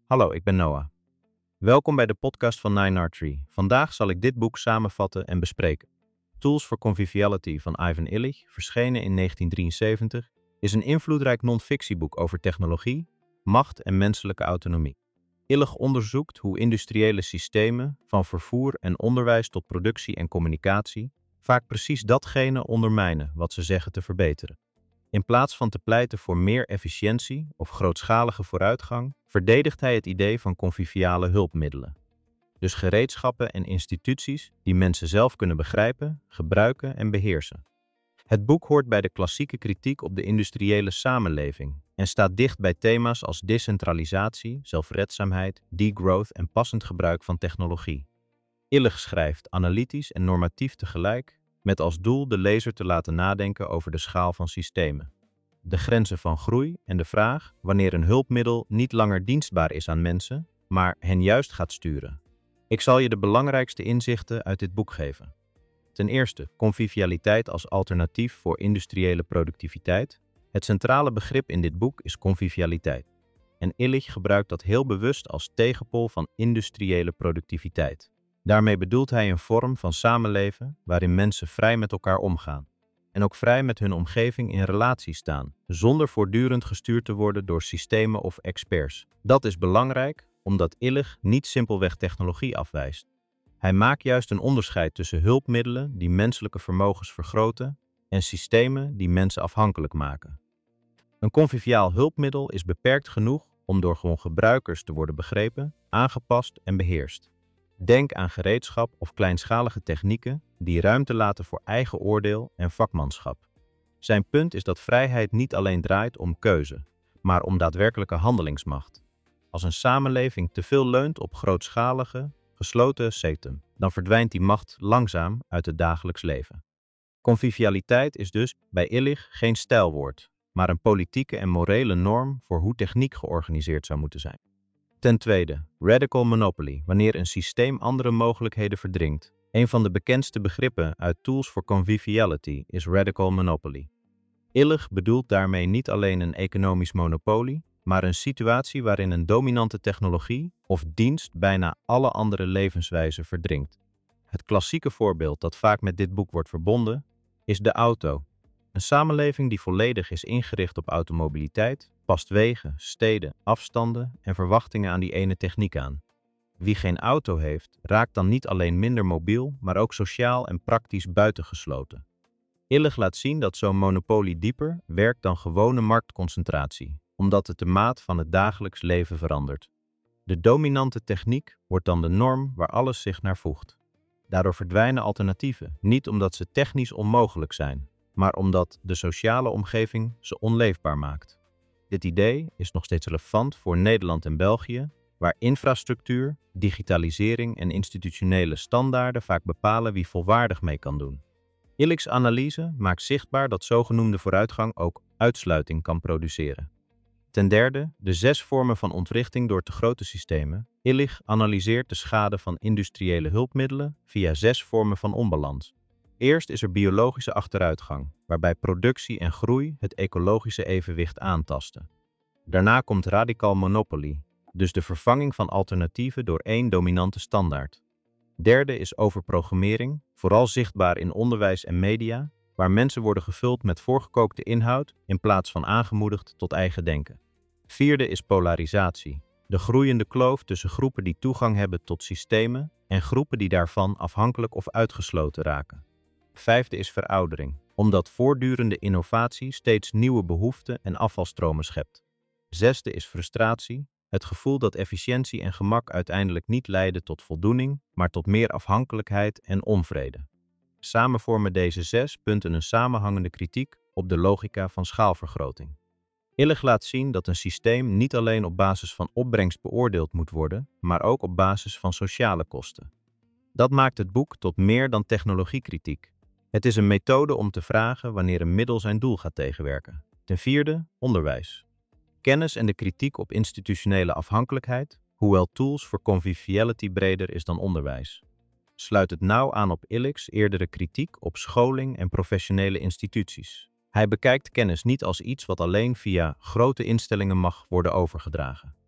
Hallo, ik ben Noah. Welkom bij de podcast van Nine Archery. Vandaag zal ik dit boek samenvatten en bespreken. Tools for Conviviality van Ivan Illich, verschenen in 1973, is een invloedrijk non-fictieboek over technologie, macht en menselijke autonomie. Illich onderzoekt hoe industriële systemen, van vervoer en onderwijs tot productie en communicatie, vaak precies datgene ondermijnen wat ze zeggen te verbeteren. In plaats van te pleiten voor meer efficiëntie of grootschalige vooruitgang, verdedigt hij het idee van conviviale hulpmiddelen. Dus gereedschappen en instituties die mensen zelf kunnen begrijpen, gebruiken en beheersen. Het boek hoort bij de klassieke kritiek op de industriële samenleving en staat dicht bij thema's als decentralisatie, zelfredzaamheid, degrowth en passend gebruik van technologie. Illich schrijft analytisch en normatief tegelijk, met als doel de lezer te laten nadenken over de schaal van systemen, de grenzen van groei en de vraag wanneer een hulpmiddel niet langer dienstbaar is aan mensen, maar hen juist gaat sturen. Ik zal je de belangrijkste inzichten uit dit boek geven. Ten eerste, convivialiteit als alternatief voor industriële productiviteit. Het centrale begrip in dit boek is convivialiteit. En Illich gebruikt dat heel bewust als tegenpol van industriële productiviteit. Daarmee bedoelt hij een vorm van samenleven waarin mensen vrij met elkaar omgaan en ook vrij met hun omgeving in relatie staan, zonder voortdurend gestuurd te worden door systemen of experts. Dat is belangrijk, omdat Illich niet simpelweg technologie afwijst. Hij maakt juist een onderscheid tussen hulpmiddelen die menselijke vermogens vergroten en systemen die mensen afhankelijk maken. Een conviviaal hulpmiddel is beperkt genoeg om door gewoon gebruikers te worden begrepen, aangepast en beheerst. Denk aan gereedschap of kleinschalige technieken die ruimte laten voor eigen oordeel en vakmanschap. Zijn punt is dat vrijheid niet alleen draait om keuze, maar om daadwerkelijke handelingsmacht. Als een samenleving te veel leunt op grootschalige, gesloten septum, dan verdwijnt die macht langzaam uit het dagelijks leven. Convivialiteit is dus bij Illich geen stijlwoord, maar een politieke en morele norm voor hoe techniek georganiseerd zou moeten zijn. Ten tweede, radical monopoly, wanneer een systeem andere mogelijkheden verdringt. Een van de bekendste begrippen uit Tools for Conviviality is radical monopoly. Illich bedoelt daarmee niet alleen een economisch monopolie, maar een situatie waarin een dominante technologie of dienst bijna alle andere levenswijzen verdringt. Het klassieke voorbeeld dat vaak met dit boek wordt verbonden, is de auto. Een samenleving die volledig is ingericht op automobiliteit, past wegen, steden, afstanden en verwachtingen aan die ene techniek aan. Wie geen auto heeft, raakt dan niet alleen minder mobiel, maar ook sociaal en praktisch buitengesloten. Illich laat zien dat zo'n monopolie dieper werkt dan gewone marktconcentratie, omdat het de maat van het dagelijks leven verandert. De dominante techniek wordt dan de norm waar alles zich naar voegt. Daardoor verdwijnen alternatieven, niet omdat ze technisch onmogelijk zijn, maar omdat de sociale omgeving ze onleefbaar maakt. Dit idee is nog steeds relevant voor Nederland en België, waar infrastructuur, digitalisering en institutionele standaarden vaak bepalen wie volwaardig mee kan doen. Illich's analyse maakt zichtbaar dat zogenoemde vooruitgang ook uitsluiting kan produceren. Ten derde, de 6 vormen van ontwrichting door te grote systemen. Illich analyseert de schade van industriële hulpmiddelen via 6 vormen van onbalans. Eerst is er biologische achteruitgang, waarbij productie en groei het ecologische evenwicht aantasten. Daarna komt radical monopoly, dus de vervanging van alternatieven door één dominante standaard. Derde is overprogrammering, vooral zichtbaar in onderwijs en media, waar mensen worden gevuld met voorgekookte inhoud in plaats van aangemoedigd tot eigen denken. Vierde is polarisatie, de groeiende kloof tussen groepen die toegang hebben tot systemen en groepen die daarvan afhankelijk of uitgesloten raken. Vijfde is veroudering, omdat voortdurende innovatie steeds nieuwe behoeften en afvalstromen schept. Zesde is frustratie, het gevoel dat efficiëntie en gemak uiteindelijk niet leiden tot voldoening, maar tot meer afhankelijkheid en onvrede. Samen vormen deze 6 punten een samenhangende kritiek op de logica van schaalvergroting. Illich laat zien dat een systeem niet alleen op basis van opbrengst beoordeeld moet worden, maar ook op basis van sociale kosten. Dat maakt het boek tot meer dan technologiekritiek. Het is een methode om te vragen wanneer een middel zijn doel gaat tegenwerken. Ten vierde, onderwijs. Kennis en de kritiek op institutionele afhankelijkheid, hoewel Tools for Conviviality breder is dan onderwijs. Sluit het nauw aan op Illich's eerdere kritiek op scholing en professionele instituties. Hij bekijkt kennis niet als iets wat alleen via grote instellingen mag worden overgedragen.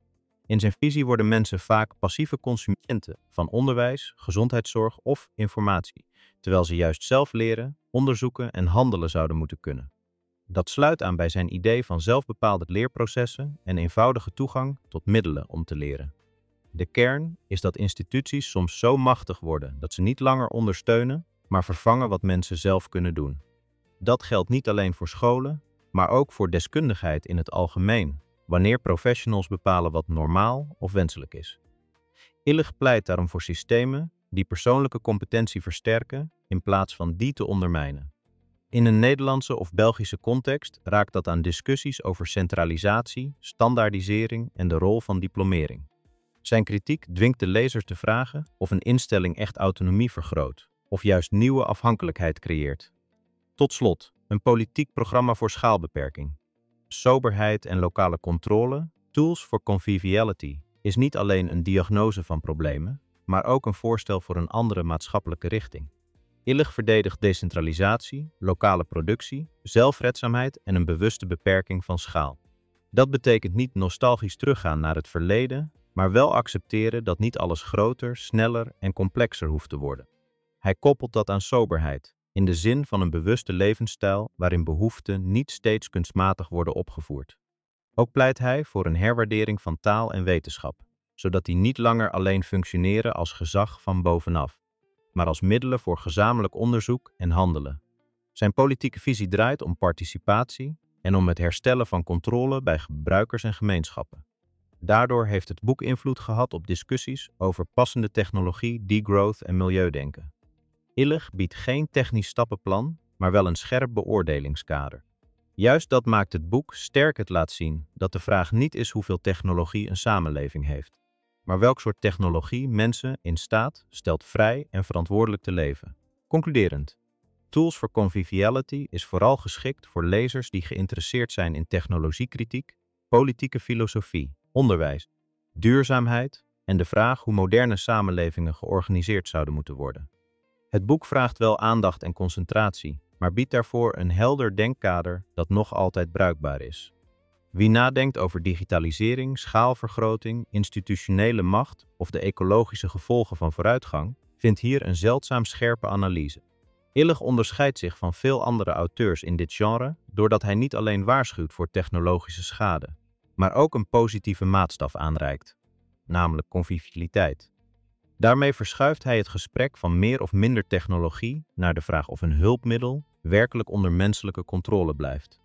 In zijn visie worden mensen vaak passieve consumenten van onderwijs, gezondheidszorg of informatie, terwijl ze juist zelf leren, onderzoeken en handelen zouden moeten kunnen. Dat sluit aan bij zijn idee van zelfbepaalde leerprocessen en eenvoudige toegang tot middelen om te leren. De kern is dat instituties soms zo machtig worden dat ze niet langer ondersteunen, maar vervangen wat mensen zelf kunnen doen. Dat geldt niet alleen voor scholen, maar ook voor deskundigheid in het algemeen, wanneer professionals bepalen wat normaal of wenselijk is. Illig pleit daarom voor systemen die persoonlijke competentie versterken in plaats van die te ondermijnen. In een Nederlandse of Belgische context raakt dat aan discussies over centralisatie, standaardisering en de rol van diplomering. Zijn kritiek dwingt de lezer te vragen of een instelling echt autonomie vergroot, of juist nieuwe afhankelijkheid creëert. Tot slot, een politiek programma voor schaalbeperking. Soberheid en lokale controle, Tools for Conviviality, is niet alleen een diagnose van problemen, maar ook een voorstel voor een andere maatschappelijke richting. Illig verdedigt decentralisatie, lokale productie, zelfredzaamheid en een bewuste beperking van schaal. Dat betekent niet nostalgisch teruggaan naar het verleden, maar wel accepteren dat niet alles groter, sneller en complexer hoeft te worden. Hij koppelt dat aan soberheid, in de zin van een bewuste levensstijl waarin behoeften niet steeds kunstmatig worden opgevoerd. Ook pleit hij voor een herwaardering van taal en wetenschap, zodat die niet langer alleen functioneren als gezag van bovenaf, maar als middelen voor gezamenlijk onderzoek en handelen. Zijn politieke visie draait om participatie en om het herstellen van controle bij gebruikers en gemeenschappen. Daardoor heeft het boek invloed gehad op discussies over passende technologie, degrowth en milieudenken. Illig biedt geen technisch stappenplan, maar wel een scherp beoordelingskader. Juist dat maakt het boek sterk. Het laat zien dat de vraag niet is hoeveel technologie een samenleving heeft, maar welk soort technologie mensen in staat stelt vrij en verantwoordelijk te leven. Concluderend, Tools for Conviviality is vooral geschikt voor lezers die geïnteresseerd zijn in technologiekritiek, politieke filosofie, onderwijs, duurzaamheid en de vraag hoe moderne samenlevingen georganiseerd zouden moeten worden. Het boek vraagt wel aandacht en concentratie, maar biedt daarvoor een helder denkkader dat nog altijd bruikbaar is. Wie nadenkt over digitalisering, schaalvergroting, institutionele macht of de ecologische gevolgen van vooruitgang, vindt hier een zeldzaam scherpe analyse. Illig onderscheidt zich van veel andere auteurs in dit genre doordat hij niet alleen waarschuwt voor technologische schade, maar ook een positieve maatstaf aanreikt, namelijk convivialiteit. Daarmee verschuift hij het gesprek van meer of minder technologie naar de vraag of een hulpmiddel werkelijk onder menselijke controle blijft.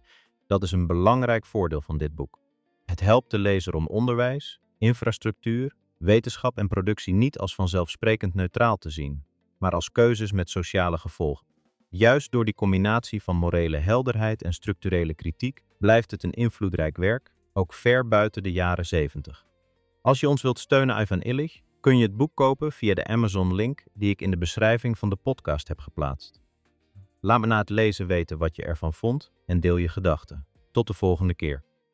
Dat is een belangrijk voordeel van dit boek. Het helpt de lezer om onderwijs, infrastructuur, wetenschap en productie niet als vanzelfsprekend neutraal te zien, maar als keuzes met sociale gevolgen. Juist door die combinatie van morele helderheid en structurele kritiek blijft het een invloedrijk werk, ook ver buiten de jaren 70. Als je ons wilt steunen, Ivan Illich, kun je het boek kopen via de Amazon-link die ik in de beschrijving van de podcast heb geplaatst. Laat me na het lezen weten wat je ervan vond en deel je gedachten. Tot de volgende keer.